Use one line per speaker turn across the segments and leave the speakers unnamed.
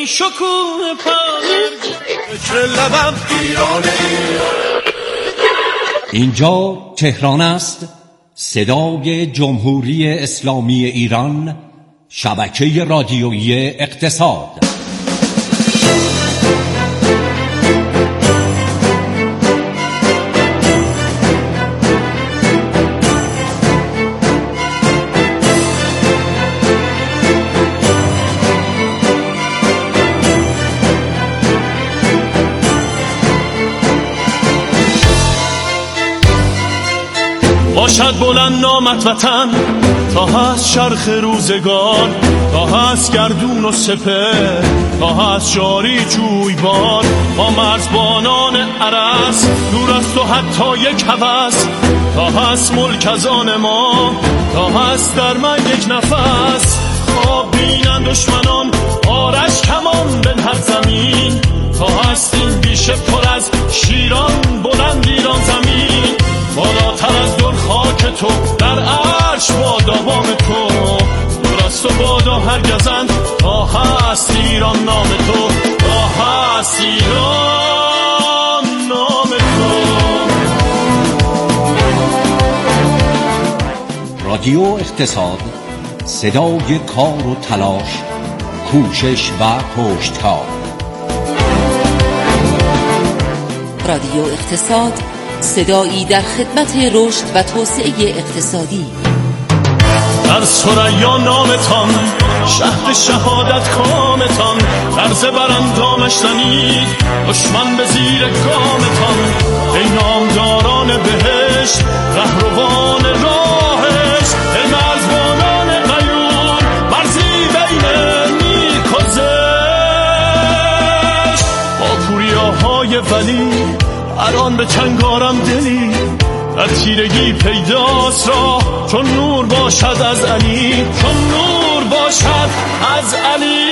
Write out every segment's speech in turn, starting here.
شکوه پرد فکر لبم ایرانه.
اینجا تهران است، صدای جمهوری اسلامی ایران، شبکه رادیویی اقتصاد.
باشد بلند نامت وطن تا هست شرخ روزگار، تا هست گردون و سپه، تا هست جاری جویبار. با مرزبانان عرس دور است و حتی یک هوس، تا هست ملک از آن ما، تا هست در من یک نفس. خواب بینن دشمنان آرش کمان بنهر زمین، تا هست این بیشه پر از شیران بلند ایران زمین. بالاتر از در خاک تو در عرش باد آوام تو، دور است و بادا هرگزند تا هست ایران نام تو، تا هست ایران نام تو.
رادیو اقتصاد، صدای کار و تلاش، کوشش و پشتکار.
رادیو اقتصاد، صدایی در خدمت رشد و توسعه اقتصادی.
در ثریا نامتان، شهد شهادت کامتان، در زبر اندامش زنید دشمن به زیر گامتان. ای نامداران بهشت، رهروان راهش، ای مرزبانان غیور، مرزی بین نیک و زشت. با پوریاهای ولی الان به چنگارم دلی، در تیرگی پیداست را چون نور باشد از علی، چون نور باشد از علی.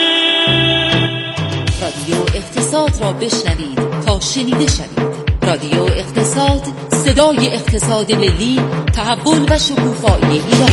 رادیو اقتصاد را بشنوید تا شنیده شوید. رادیو اقتصاد، صدای اقتصاد ملی، تحول و شکوفایی ایران.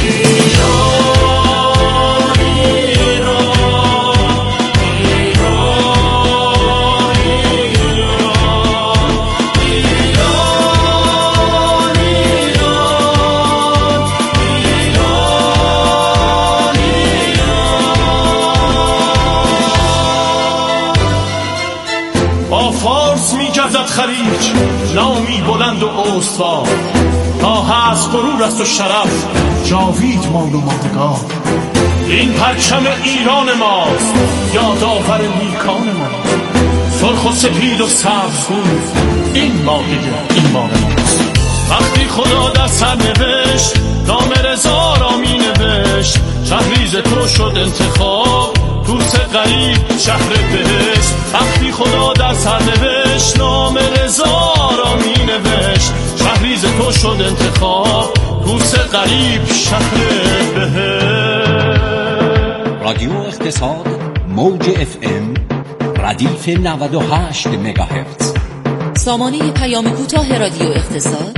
خلیج نامی بلند و استوار، تا هست غرور است و شرف جاوید مال و ماندگار. این پرچم ایران ماست، یادآور نیکان ما، سرخ و سپید و سبزگون این مایه این مال ماست. وقتی خدا در سر نوشت نام رضا را می نوشت، شهریز تو شد انتخاب توس غریب شهر بهشت. وقتی خدا در سر نوشت نام رضا را می نوشت، شهریز تو شد انتخاب توس غریب شهر بهشت.
رادیو اقتصاد، موج FM، ردیف 98 مگاهرتز.
سامانه پیام کوتاه رادیو اقتصاد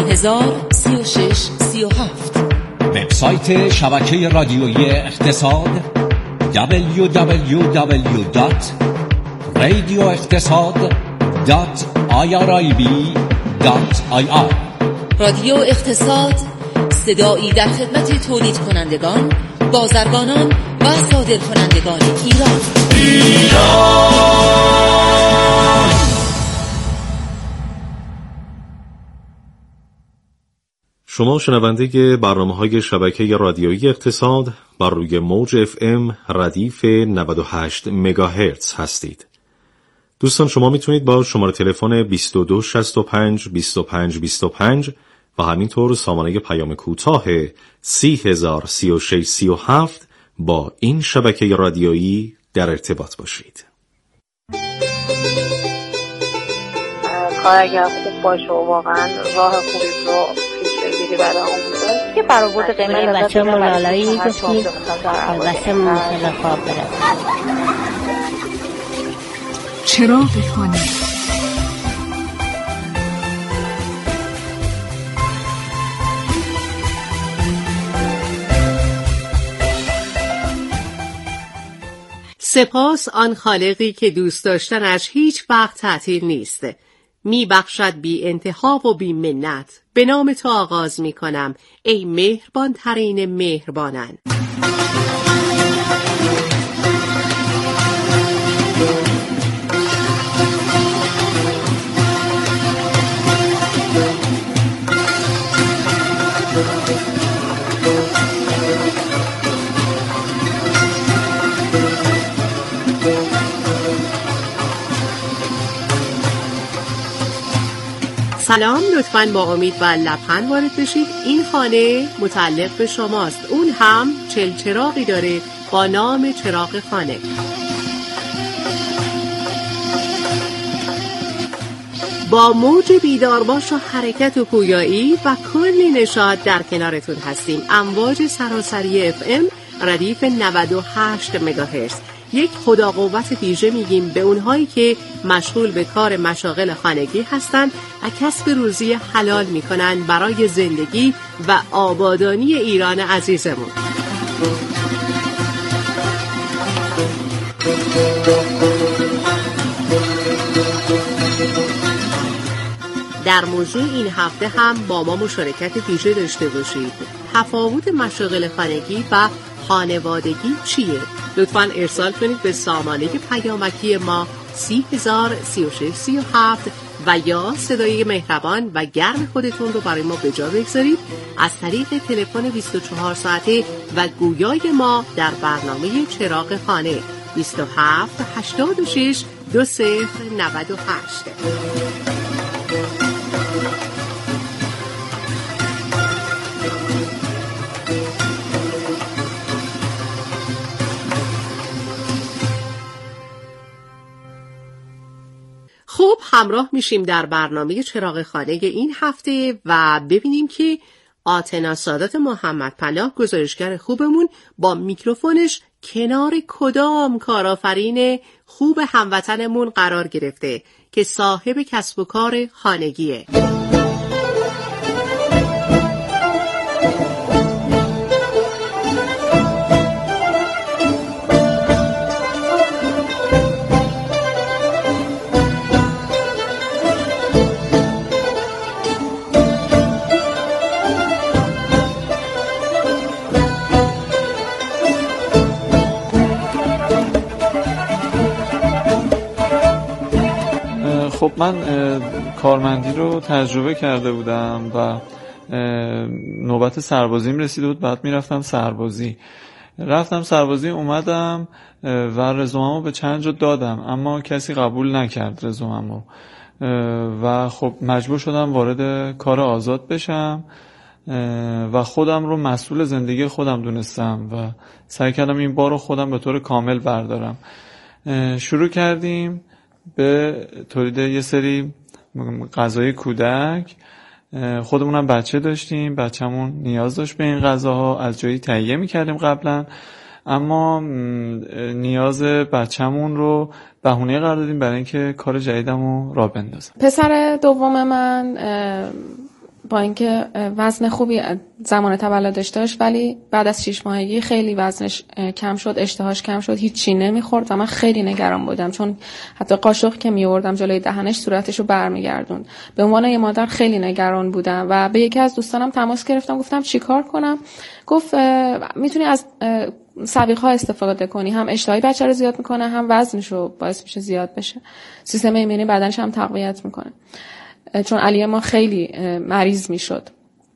3003637.
وبسایت شبکه رادیویی اقتصاد www.radioeqtasad.irib.ir.
رادیو اقتصاد، صدایی در خدمت تولید کنندگان، بازرگانان و صادرکنندگان ایران.
شما شنونده برنامه‌های شبکه رادیویی اقتصاد بر روی موج FM ردیف 98 مگاهرتز هستید. دوستان، شما میتونید با شماره تلفن 2265 25 25 و همینطور سامانه پیام کوتاه 3003637 با این شبکه رادیویی در ارتباط باشید.
کار اگر خوب باشه و واقعا راه خوبی رو پیش بگیری برای آموزش که برآورد قیمت
بچه ملالایی گفتید البته ممکنه خواب برد.
چراغ خانه
سپاس آن خالقی که دوست داشتنش هیچ وقت تعطیل نیست. می بخشد بی انتها و بی منت. به نام تو آغاز می کنم ای مهربان ترین مهربانان. سلام، لطفاً با امید و لبخند وارد بشید. این خانه متعلق به شماست. اون هم چراغی داره با نام چراغ خانه. با موج بیدارباش و حرکت و پویایی و کلی نشاط در کنارتون هستیم. امواج سراسری FM ردیف 98 مگاهرتز. یک خدا قوت ویژه میگیم به اونهایی که مشغول به کار مشاغل خانگی هستند و کسب روزی حلال میکنن برای زندگی و آبادانی ایران عزیزمون. در موضوع این هفته هم با ما مشارکت ویژه داشته باشید. تفاوت مشاغل خانگی و خانوادگی چیه؟ لطفاً ارسال کنید به سامانه پیامکی ما 303637 و یا صدای مهربان و گرم خودتون رو برای ما به جا بگذارید از طریق تلفن 24 ساعته و گویای ما در برنامه چراغ خانه 27 86 2098. خب همراه میشیم در برنامه چراغ خانه این هفته و ببینیم که آتنا سادات محمد پناه گزارشگر خوبمون با میکروفونش کنار کدام کارآفرین خوب هموطنمون قرار گرفته که صاحب کسب و کار خانگیه.
خب من کارمندی رو تجربه کرده بودم و نوبت سربازیم رسیده بود. بعد میرفتم سربازی. رفتم سربازی، اومدم و رزوممو به چند جا دادم اما کسی قبول نکرد رزوممو و خب مجبور شدم وارد کار آزاد بشم و خودم رو مسئول زندگی خودم دونستم و سعی کردم این بار رو خودم به طور کامل بردارم. شروع کردیم به تولید یه سری غذای کودک. خودمونم بچه داشتیم، بچه‌مون نیاز داشت به این غذاها، از جایی تهیه می‌کردیم قبلا، اما نیاز بچه‌مون رو بهونه قرار دادیم برای اینکه کار جدیدمو راه بندازم.
پسر دوم من با اینکه وزن خوبی زمان تولدش داشت ولی بعد از 6 ماهگی خیلی وزنش کم شد، اشتهاش کم شد، هیچی نمیخورد و من خیلی نگران بودم چون حتی قاشق که میوردم جلوی دهنش صورتشو برمیگردوند. به عنوان یه مادر خیلی نگران بودم و به یکی از دوستانم تماس گرفتم، گفتم چیکار کنم؟ گفت میتونی از سویق‌ها استفاده کنی، هم اشتهای بچه رو زیاد میکنه هم وزنشو باعث میشه زیاد بشه، سیستم ایمنی بدنش هم تقویت میکنه، چون علیه ما خیلی مریض میشد.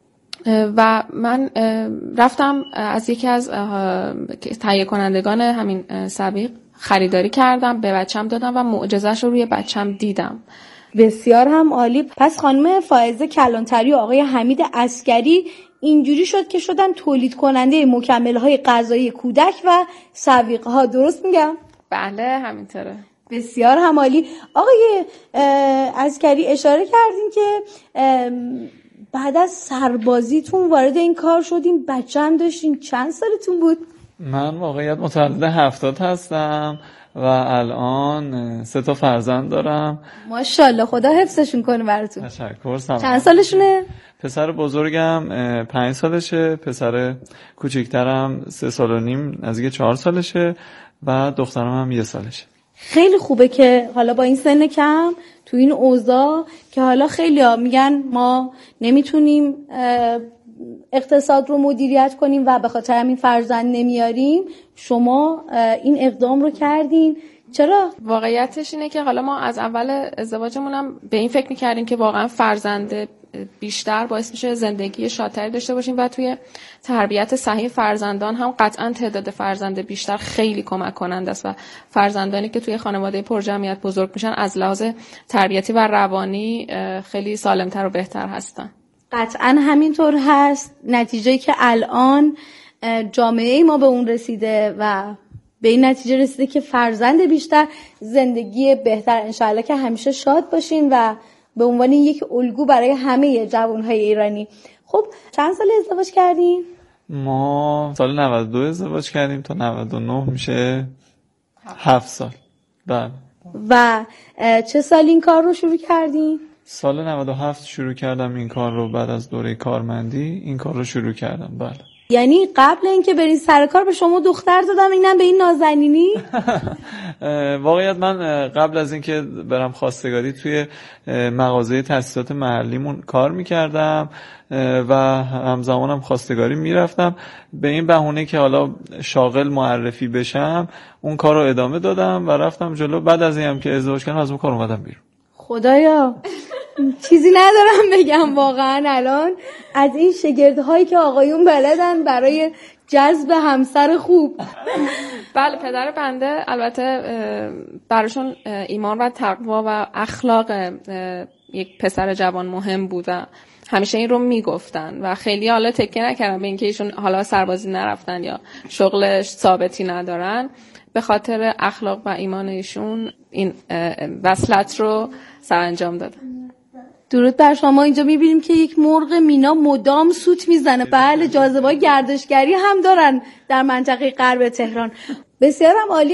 و من رفتم از یکی از تهیه کنندگان همین سویق خریداری کردم، به بچم دادم و معجزه‌اش رو روی بچم دیدم.
بسیار هم عالی. پس خانم فائزه کلانتری و آقای حمید عسکری اینجوری شد که شدن تولید کننده مکمل‌های غذایی کودک و سویق‌ها، درست میگم؟
بله همینطوره.
بسیار هم عالی. آقای عسکری اشاره کردین که بعد از سربازیتون وارد این کار شدین، بچه هم داشتین. چند سالتون بود؟
من واقعیت متولد 70 هستم و الان 3 تا فرزند دارم.
ماشاءالله، خدا حفظشون کنه براتون.
تشکر. سلام.
چند سالشونه؟
پسر بزرگم 5 سالشه، پسر کوچیکترم 3 سال و نیم، نزدیک 4 سالشه و دخترم هم 1 سالشه.
خیلی خوبه که حالا با این سن کم تو این اوضاع که حالا خیلی‌ها میگن ما نمیتونیم اقتصاد رو مدیریت کنیم و به خاطر همین فرزند نمیاریم، شما این اقدام رو کردین. چرا؟
واقعیتش اینه که حالا ما از اول ازدواجمون هم به این فکر می‌کردیم که واقعا فرزند بیشتر باعث میشه زندگی شادتری داشته باشیم و توی تربیت صحیح فرزندان هم قطعا تعداد فرزند بیشتر خیلی کمک کننده است و فرزندانی که توی خانواده پرجمعیت بزرگ میشن از لحاظ تربیتی و روانی خیلی سالمتر و بهتر هستن.
قطعا همینطور هست. نتیجه‌ای که الان جامعه ما به اون رسیده و به این نتیجه رسیده که فرزند بیشتر زندگی بهتر، انشاءالله که همیشه شاد باشین و به عنوان یک الگو برای همه جوانهای ایرانی. خب چند سال ازدواج کردین؟
ما سال 92 ازدواج کردیم تا 99 میشه 7 سال. بله.
و چه سال این کار رو شروع کردین؟
سال 97 شروع کردم این کار رو، بعد از دوره کارمندی این کار رو شروع کردم. بله.
یعنی قبل اینکه برین سر کار به شما دختر دادم، اینم به این نازنینی؟
واقعیت من قبل از اینکه برم خواستگاری توی مغازه تاسیسات محلیمون کار میکردم و همزمانم خواستگاری میرفتم. به این بهونه که حالا شاغل معرفی بشم اون کار رو ادامه دادم و رفتم جلو. بعد از اینم که ازدواج کردم از اون کار اومدم بیرون.
خدایا چیزی ندارم بگم واقعا الان از این شگردهایی که آقایون بلدن برای جذب همسر خوب.
بله، پدر بنده البته براشون ایمان و تقوا و اخلاق یک پسر جوان مهم بود و همیشه این رو میگفتن و خیلی حالا تکیه نکردن به اینکه ایشون حالا سربازی نرفتن یا شغلش ثابتی ندارن. به خاطر اخلاق و ایمان ایشون این وصلت رو سرانجام دادن.
درود بر شما. اینجا میبینیم که یک مرغ مینا مدام سوت میزنه. بله، جاذبه‌های گردشگری هم دارن در منطقه غرب تهران. بسیار هم عالی.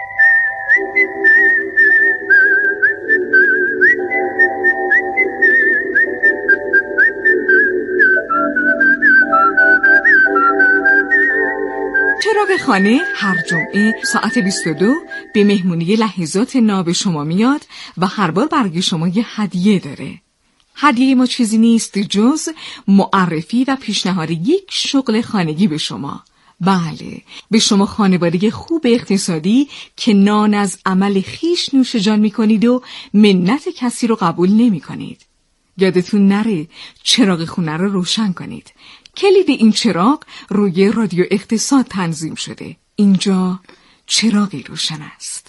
چراغ خانه هر جمعه ساعت 22 به مهمونی لحظات ناب شما میاد و هر بار برای شما یه هدیه داره. هدیه ما چیزی نیست جز معرفی و پیشنهاد یک شغل خانگی به شما. بله، به شما خانواده خوب اقتصادی که نان از عمل خیش نوش جان میکنید و منت کسی رو قبول نمی کنید. یادتون نره چراغ خونه رو روشن کنید. کلید این چراغ روی رادیو اقتصاد تنظیم شده. اینجا چراغی روشن است.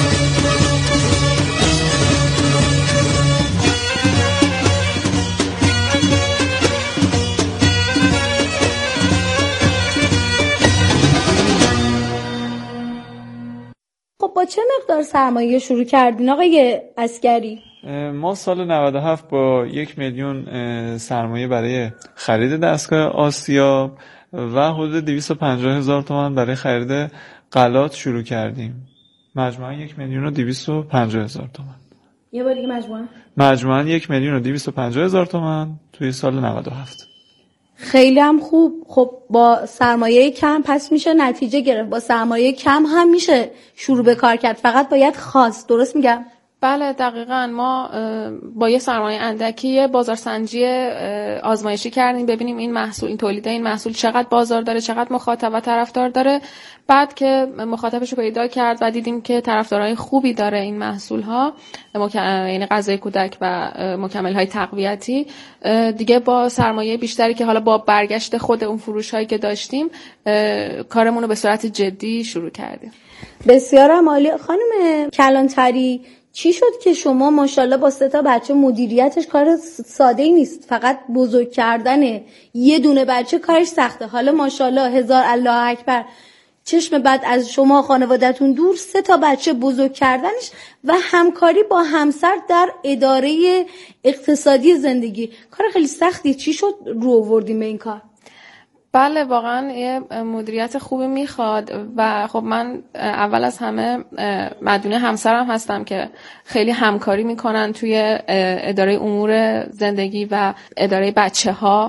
خب با چه مقدار سرمایه شروع کردین آقای عسگری؟
ما سال 97 با 1 میلیون سرمایه برای خرید دستگاه آسیاب و حدود 250,000 تومان برای خرید غلات شروع کردیم. مجموعاً 1,250,000 تومان.
یه بار دیگه
مجموعاً 1,250,000 تومان توی سال 97.
خیلی هم خوب. خب با سرمایه کم پس میشه نتیجه گرفت. با سرمایه کم هم میشه شروع به کار کرد، فقط باید خواست. درست میگم؟
بله دقیقاً. ما با یه سرمایه اندکی بازارسنجی آزمایشی کردیم ببینیم این محصول، این تولید این محصول چقدر بازار داره، چقدر مخاطب و طرفدار داره. بعد که مخاطبش رو پیدا کرد و دیدیم که طرفدارای خوبی داره این محصول ها، یعنی غذای کودک و مکمل های تقویتی، دیگه با سرمایه بیشتری که حالا با برگشت خود اون فروش هایی که داشتیم کارمون رو به صورت جدی شروع کردیم.
بسیار عالی. خانم کلانتری، چی شد که شما ماشاءالله با 3 بچه مدیریتش کار ساده‌ای نیست، فقط بزرگ کردن یه دونه بچه کارش سخته. حالا ماشاءالله هزار الله اکبر، چشم بد از شما خانواده‌تون دور، 3 بچه بزرگ کردنش و همکاری با همسر در اداره اقتصادی زندگی کار خیلی سختی. چی شد رو آوردیم به این کار؟
بله واقعا یه مدیریت خوبی میخواد و خب من اول از همه مدیون همسرم هستم که خیلی همکاری میکنن توی اداره امور زندگی و اداره بچه ها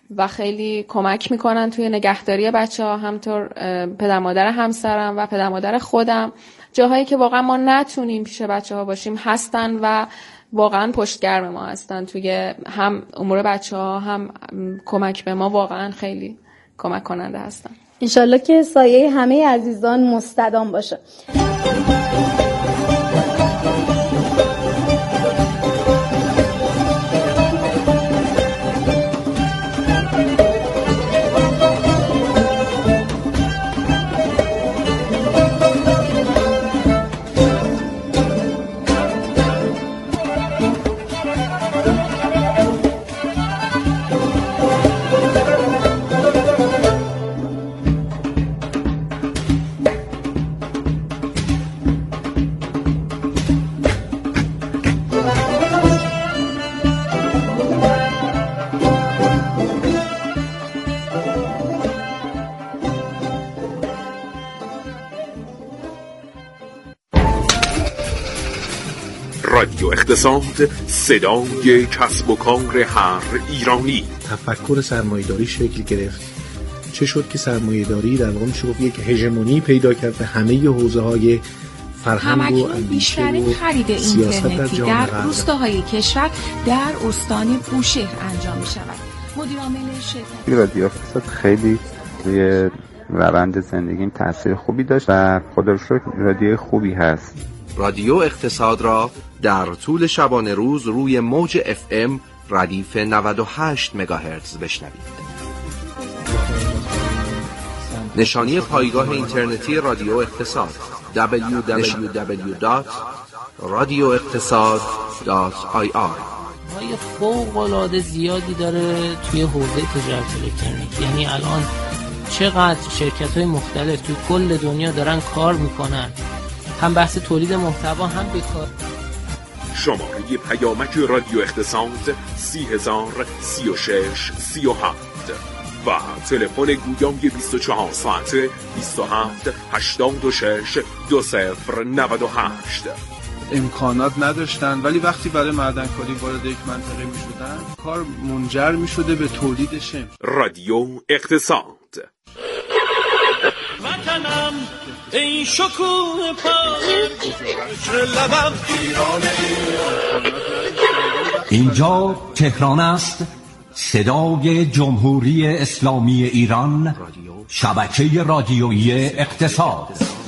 و خیلی کمک میکنن توی نگهداری بچه‌ها، همطور پدر مادر همسرم و پدر مادر خودم. جاهایی که واقعا ما نتونیم پیش بچه‌ها باشیم هستن و واقعا پشتگرم ما هستن توی هم امور بچه‌ها هم کمک به ما، واقعا خیلی کمک کننده هستن.
انشالله که سایه همه عزیزان مستدام باشه.
رادیو اقتصاد، صدای کسب و کار هر ایرانی.
تفکر سرمایه‌داری شکل گرفت. چه شد که سرمایه‌داری در واقع میشه گفت یک هژمونی پیدا کرد به همه حوزه‌های فرهنگ و اندیشه
بیشترین خرید اینترنتی در روستاهای کشور در استان بوشهر انجام می‌شود. مدیر عامل شرکت
رادیو اقتصاد خیلی روی روند زندگیم تاثیر خوبی داشت و خدا رو شکر رادیو خوبی هست.
رادیو اقتصاد را در طول شبانه روز روی موج FM ردیف 98 مگاهرتز بشنوید. نشانی پایگاه اینترنتی رادیو اقتصاد www.radioeqtasad.ir.
های فوق‌العاده زیادی داره توی حوزه تجارت الکترونیکی. یعنی الان چقدر شرکت‌های مختلف توی کل دنیا دارن کار میکنن، هم بحث تولید محتوا هم بیکار.
شماره پیامک رادیو اقتصاد 30,036,37 و تلفن گویای 24 ساعته 27-86-2098.
امکانات نداشتن، ولی وقتی برای معدنکاری وارد یک منطقه می شدن کار منجر می شده به تولید شمش.
رادیو اقتصاد.
وطنم ای شکوه پایم لبم
اینجا تهران است، صدای جمهوری اسلامی ایران، شبکه رادیویی اقتصاد.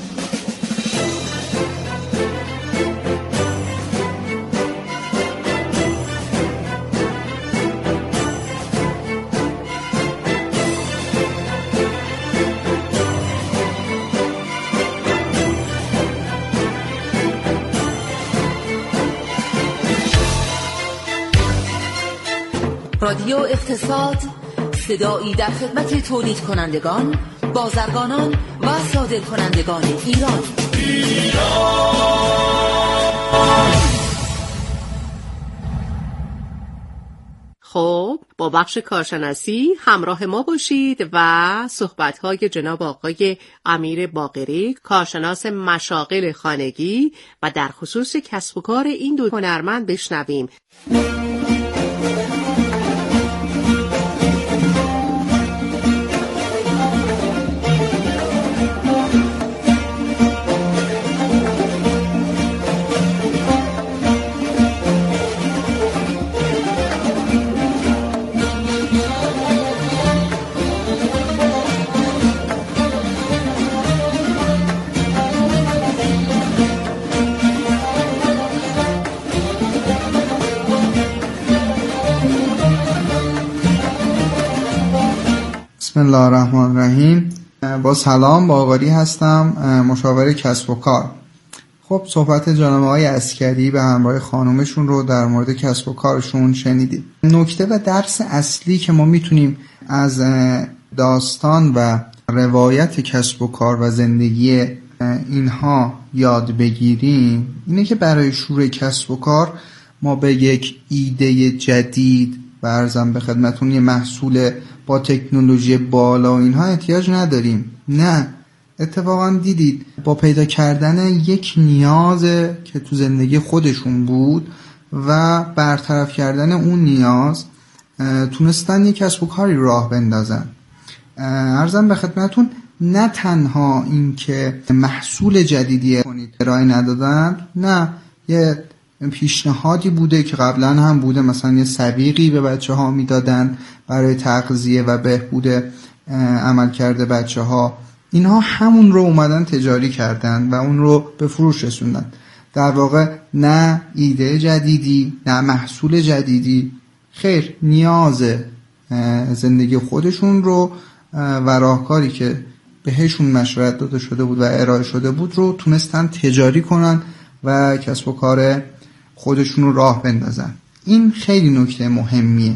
رادیو اقتصاد، صدایی در خدمت تولید کنندگان، بازرگانان و صادر کنندگان ایران.
خب با بخش کارشناسی همراه ما باشید و صحبت‌های جناب آقای امیر باقری، کارشناس مشاغل خانگی و در خصوص کسب و کار این دو هنرمند بشنویم.
بسم الله الرحمن الرحیم. با سلام، باقری هستم، مشاور کسب و کار. خب صحبت جناب آقای عسکری به همراه خانومشون رو در مورد کسب و کارشون شنیدید. نکته و درس اصلی که ما میتونیم از داستان و روایت کسب و کار و زندگی اینها یاد بگیریم اینه که برای شروع کسب و کار ما به یک ایده جدید و عرضم به خدمتون یه محصول با تکنولوژی بالا و اینها احتیاج نداریم. نه، اتفاقا دیدید با پیدا کردن یک نیاز که تو زندگی خودشون بود و برطرف کردن اون نیاز تونستن یک کسب و کاری راه بندازن. عرضم به خدمتون نه تنها این که محصول جدیدی ارائه ندادن، نه یه پیشنهادی بوده که قبلا هم بوده، مثلا یه سویقی به بچه ها میدادن برای تغذیه و بهبود عملکرد بچه ها، اینها همون رو اومدن تجاری کردن و اون رو به فروش رسوندن. در واقع نه ایده جدیدی، نه محصول جدیدی، خیر، نیاز زندگی خودشون رو و راهکاری که بهشون مشورت داده شده بود و ارائه شده بود رو تونستن تجاری کنن و کسب و کار خودشون رو راه بندازن. این خیلی نکته مهمیه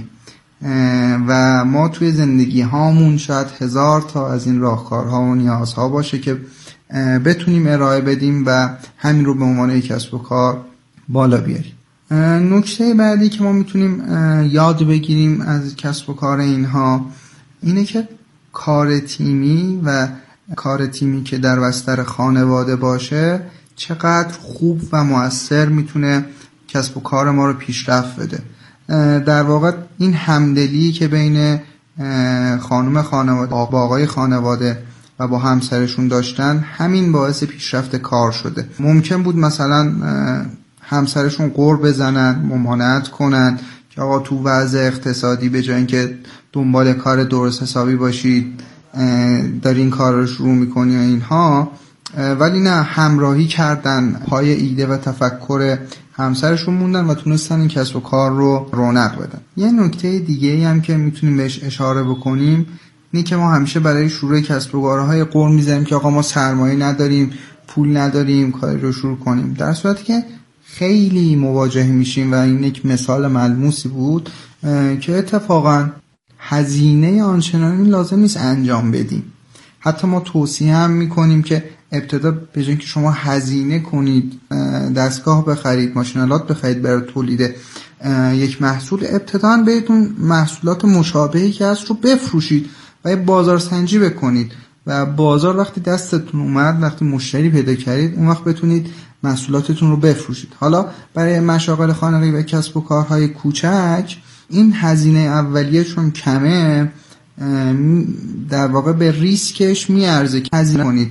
و ما توی زندگی هامون شاید 1000 تا از این راهکارها و نیازها باشه که بتونیم ارائه بدیم و همین رو به عنوان یک کسب و کار بالا بیاریم. نکته بعدی که ما میتونیم یاد بگیریم از کسب و کار اینها اینه که کار تیمی و کار تیمی که در بستر خانواده باشه چقدر خوب و مؤثر میتونه کسب و کار ما رو پیشرفت بده. در واقع این همدلی که بین خانم خانواده با آقای خانواده و با همسرشون داشتن، همین باعث پیشرفت کار شده. ممکن بود مثلا همسرشون غر بزنن، ممانعت کنن که آقا تو وضع اقتصادی به جای اینکه دنبال کار درست حسابی باشید داری این کار رو شروع میکنی و اینها، ولی نه، همراهی کردن، پای ایده و تفکر همسرشون موندن و تونستن این کسب و کار رو رونق بدن. یه نکته دیگه هم که میتونیم بهش اشاره بکنیم اینه که ما همیشه برای شروع کسب و کارهای قول میزنیم که آقا ما سرمایه نداریم، پول نداریم کاری رو شروع کنیم، در صورتی که خیلی مواجه میشیم و این یک مثال ملموسی بود که اتفاقا هزینه آنچنانی لازم نیست انجام بدیم. حتی ما توصیه هم میکنیم که ابتدا به جای اینکه شما هزینه کنید، دستگاه بخرید، ماشینالات بخرید برای تولید یک محصول، ابتدا بهتون محصولات مشابهی که هست رو بفروشید و یه بازارسنجی بکنید و بازار وقتی دستتون اومد، وقتی مشتری پیدا کردید، اون وقت بتونید محصولاتتون رو بفروشید. حالا برای مشاغل خانگی و کسب و کارهای کوچک این هزینه اولیه چون کمه، در واقع به ریسکش میارزه که هزینه کنید.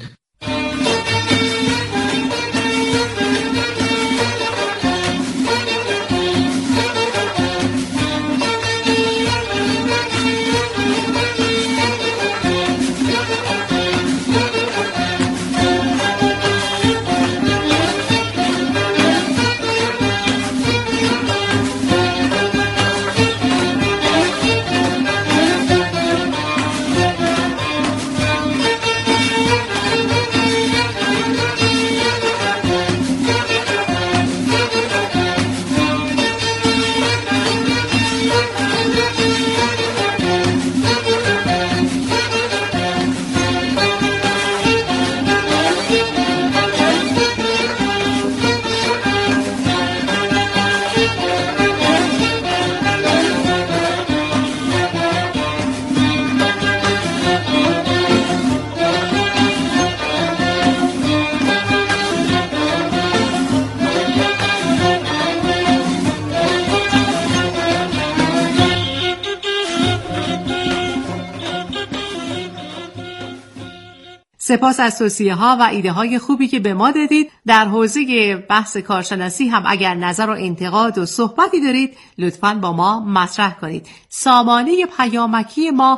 سپاس از توصیه ها و ایده های خوبی که به ما دادید. در حوزه بحث کارشناسی هم اگر نظر و انتقاد و صحبتی دارید لطفاً با ما مطرح کنید. سامانه پیامکی ما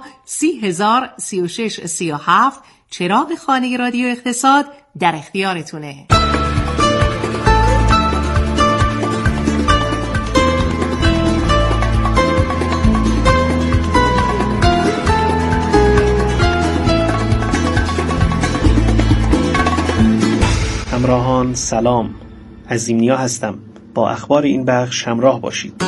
303637 چراغ خانه رادیو اقتصاد در اختیارتونه.
همراهان سلام، عظیمنیا هستم. با اخبار این بخش همراه باشید.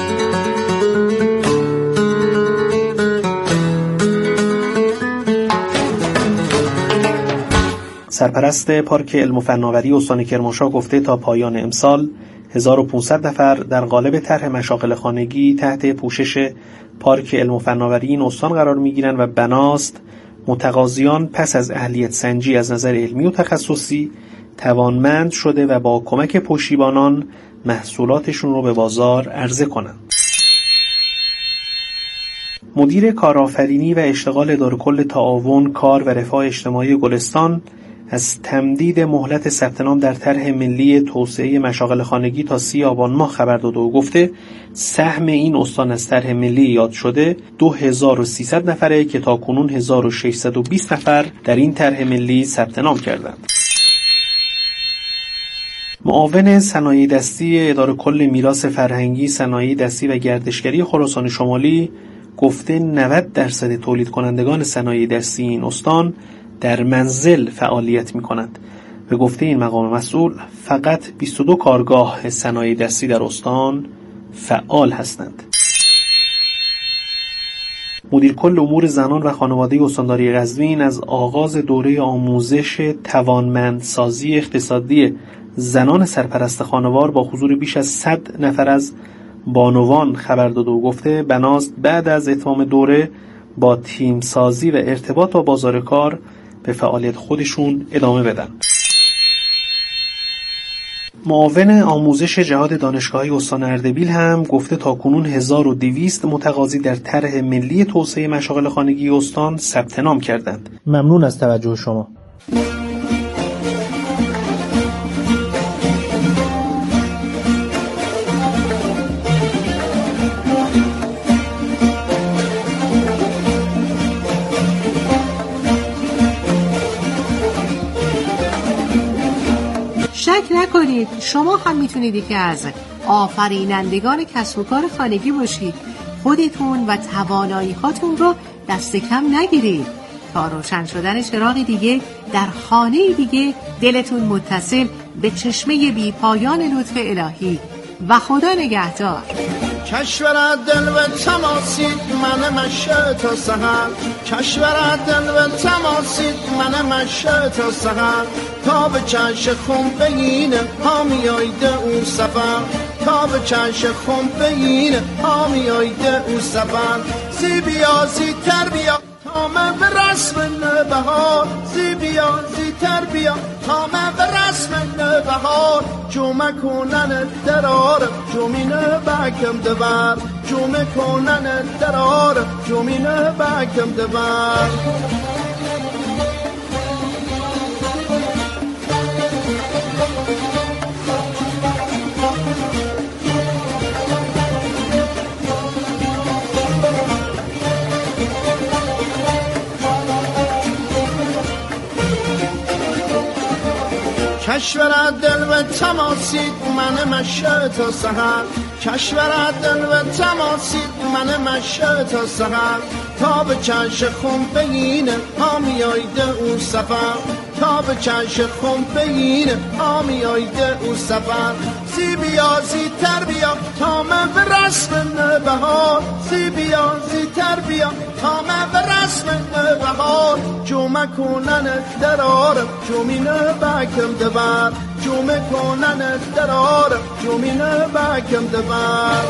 سرپرست پارک علم و فناوری استان کرمانشاه گفته تا پایان امسال 1500 نفر در قالب طرح مشاغل خانگی تحت پوشش پارک علم و فناوری این استان قرار می‌گیرند و بناست متقاضیان پس از اهلیت سنجی از نظر علمی و تخصصی توانمند شده و با کمک پشتیبانان محصولاتشون رو به بازار عرضه کنند. مدیر کارآفرینی و اشتغال اداره کل تعاون، کار و رفاه اجتماعی گلستان از تمدید مهلت ثبت نام در طرح ملی توسعه مشاغل خانگی تا 30 آبان ماه خبر داده و گفته سهم این استان از طرح ملی یاد شده 2300 نفره که تاکنون 1620 نفر در این طرح ملی ثبت نام کردند. معاون صنایع دستی اداره کل میراث فرهنگی، صنایع دستی و گردشگری خراسان شمالی گفته 90% تولید کنندگان صنایع دستی این استان در منزل فعالیت می کنند. به گفته این مقام مسئول فقط 22 کارگاه صنایع دستی در استان فعال هستند. مدیر کل امور زنان و خانواده استانداری قزوین از آغاز دوره آموزش توانمندسازی اقتصادی زنان سرپرست خانوار با حضور بیش از 100 نفر از بانوان خبر داده و گفته بناست بعد از اتمام دوره با تیم سازی و ارتباط با بازار کار به فعالیت خودشون ادامه بدن. معاون آموزش جهاد دانشگاهی استان اردبیل هم گفته تاکنون 1200 متقاضی در طرح ملی توسعه مشاغل خانگی استان ثبت نام کردند. ممنون از توجه شما.
شک نکنید شما هم میتونید یکی از آفرینندگان کسب و کار خانگی باشید. خودتون و توانایی‌هاتون رو دست کم نگیرید. تا روشن شدن چراغی دیگه در خانه دیگه دلتون متصل به چشمه بی پایان لطف الهی و خدا نگهدار.
کشور دل و تماسید من مشه تا سحر، کشور دل و تماسید من مشه تا سحر، تا به چش خون بگینه هامی آیده اون سفر، تا به چش خون بگینه هامی آیده اون سفر. زی بیا زی تر بیا تا من به رسم نبهار، زی بیا زی تر بیا تا من به رسم نبهار. جمعه کنن درار جمینه بکم دور، جمعه کنن درار جمینه بکم دور. کشور دل و تماسید من مشه تا سحر، کشور دل و تماسید من مشه تا سحر، تا به چش خون بگینه هامی آیده اون سفر، تا به چش خون بگینه هامی آیده اون سفر. زی بیا زی تر بیا تا من به رسم نبهار، زی بیا زی تر بیا تا من به رسم نبهار. جمعه کنن درار جمینه بکم دور، جمعه کنن درار جمینه بکم دور.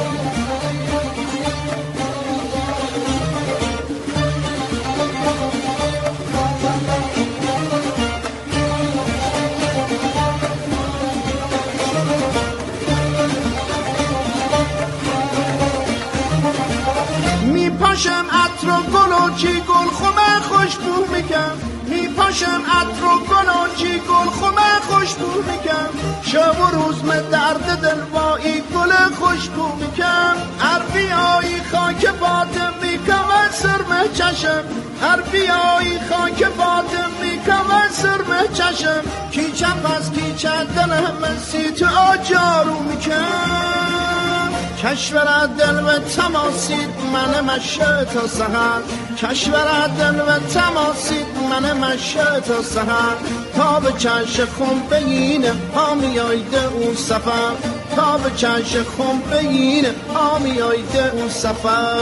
میپاشم عطر و گل و چی گل خمه خوشبو میکن، میپاشم عطر و گل و چی گل خمه خوشبو میکن. شب و روز من درد دل با ای گل خوشبو میکن. هر بیایی خاک باطم میکن سرمه چشم، هر بیایی خاک باطم میکن سرمه چشم. کیچم از کیچه دلم من سی تو آجارو میکن. کشور دل و تماسید من مشه تا سحر، کشور دل و تماسید من مشه تا سحر، تا به چش خون بگینه هامی آیده اون سفر، تا به چش خون بگینه هامی آیده اون سفر.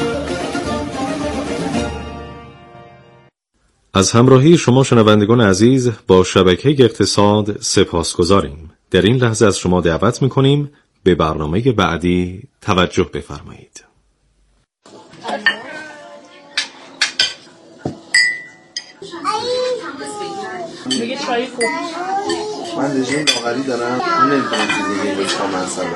از همراهی شما شنوندگان عزیز با شبکه اقتصاد سپاسگزاریم. در این لحظه از شما دعوت می‌کنیم به برنامه بعدی توجه بفرمایید.
من رژیم لاغری دارم، اون نمی‌تونم چیزی دیگه بهش